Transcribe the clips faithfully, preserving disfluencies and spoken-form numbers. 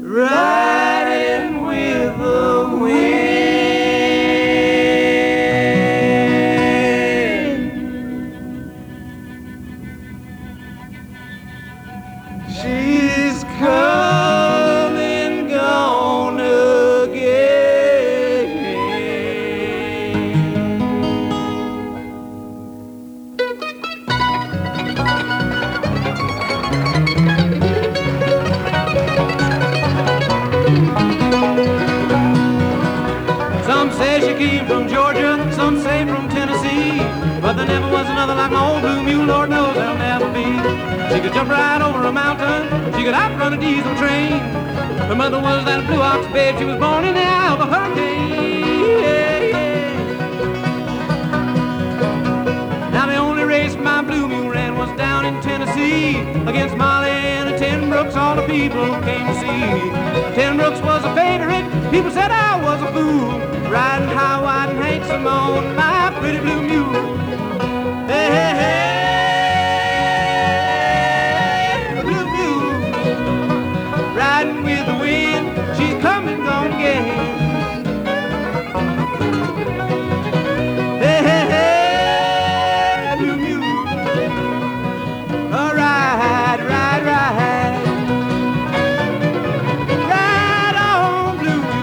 riding with the wind. She's come and gone again. Some say she came from Georgia, some say from Tennessee, but there never was another like my old blue mule, Lord knows there'll never be. She could jump right over a mountain, she could outrun a diesel train. Her mother was that blue ox babe, she was born in the eye of a hurricane. Yeah, yeah. Now the only race my blue mule ran was down in Tennessee, against Molly and Ten Brooks, all the people came to see. Ten Brooks was a favorite, people said I was a fool, riding high, wide, and handsome on my pretty blue mule. Hey, hey, hey, blue mule, riding with the wind, she's coming, gone again. Hey, hey, hey, blue mule, all right, right, right. Ride on, blue mule.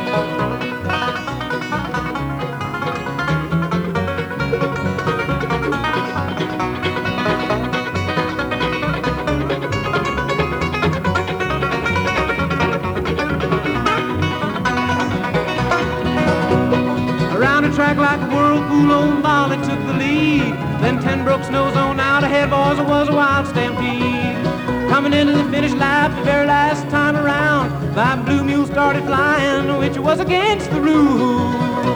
Around the track like a whirlpool, old Molly took the lead. Then Ten Brooks nose on out ahead, boys, it was a wild stampede. Coming into the finish lap, the very last time around, my blue mule started flying, which was against the rules.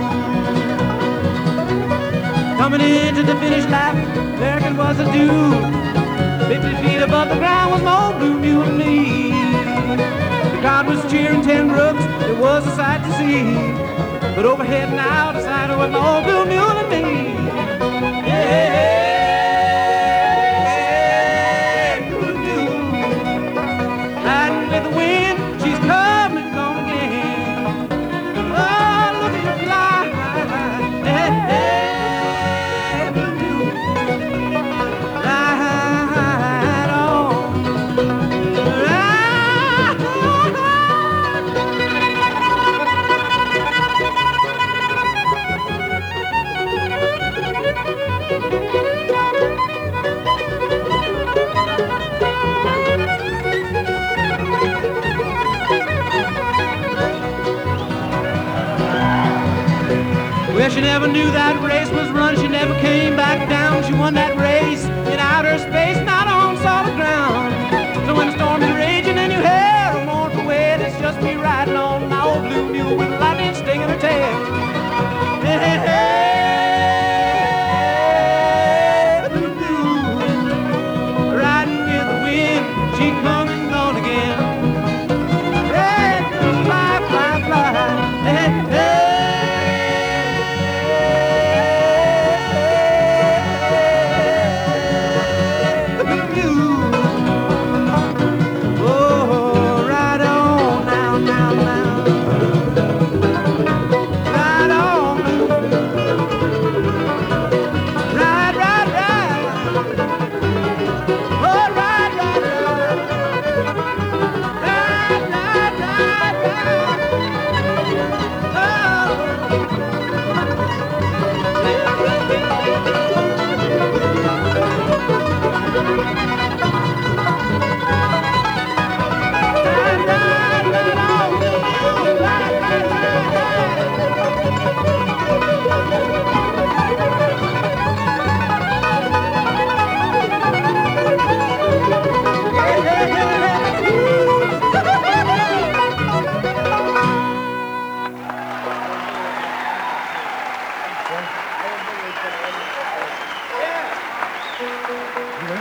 Coming into the finish lap, there it was a dude. Fifty feet above the ground was my old blue mule and me. The crowd was cheering Ten Brooks, it was a sight to see. But overhead and out of sight was my old blue mule and me. Yeah, blue mule, riding with the wind, she's coming, gone again. Oh, look at her fly. Hey, hey, blue mule, ride on. Well, she never knew that race was run, she never came back down. She won that race in outer space, not on solid ground. So when the storm is raging and you hear a mournful wail, it's just me riding on my old blue mule with a lightning sting in her tail. Hey, hey, hey, blue mule, riding with the wind, she come and gone again. Hey, fly, fly, fly, hey, hey.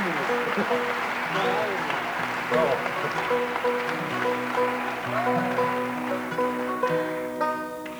Yeah.